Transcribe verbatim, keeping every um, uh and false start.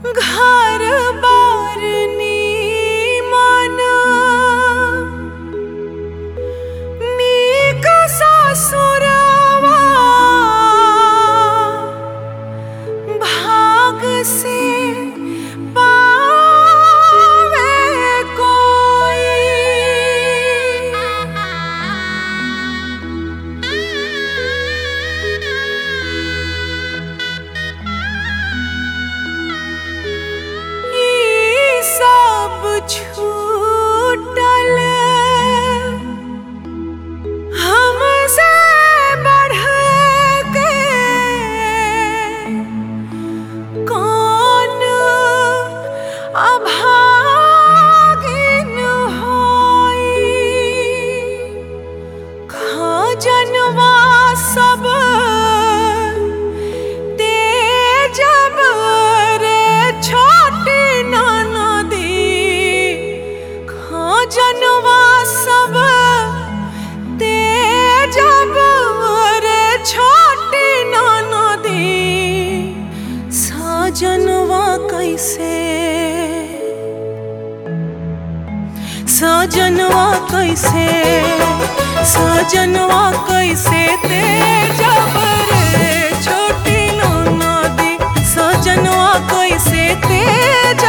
घर बार नीमन नीक ससुरवा भाग से पावे कोई। ई सब छूटल हमसे बढ़ के कौन अभागिन होई। खजनवा सब तेजब रे छोटी ननदी। खजनवा सब तेजब रे छोटी ननदी। सजनवा कैसे सजनवा कैसे सजनवा कैसे तेजब रे छोटी ननदी। सजनवा कैसे तेज